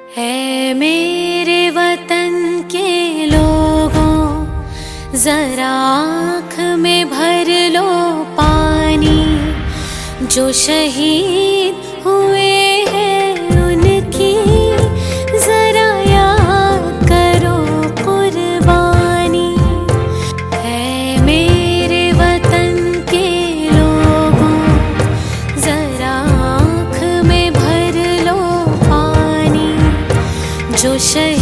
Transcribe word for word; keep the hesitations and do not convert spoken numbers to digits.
है मेरे वतन के लोगों, जरा आँख में भर लो पानी। जो शहीद हुए हैं उनकी जरा याद करो कुर्बानी। है मेरे वतन के लोगों, जरा आँख में भर लो पानी। जो शहीद